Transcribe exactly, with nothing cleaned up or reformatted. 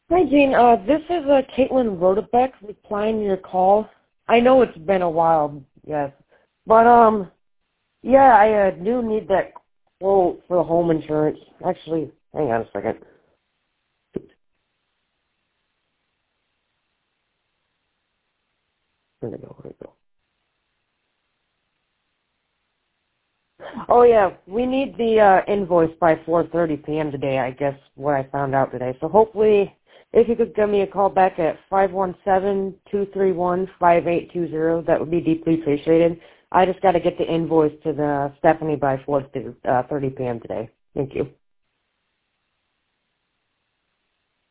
Hi, Gene. Uh, this is uh, Caitlin Rodebeck replying to your call. I know it's been a while, yes. But, um, yeah, I uh, do need that quote for the home insurance. Actually, hang on a second. Where'd it go? Where'd it go? Oh, yeah, we need the uh, invoice by four thirty p.m. today, I guess, what I found out today. So hopefully, if you could give me a call back at five one seven, two three one, five eight two zero, that would be deeply appreciated. I just got to get the invoice to the Stephanie by four thirty p.m. today. Thank you.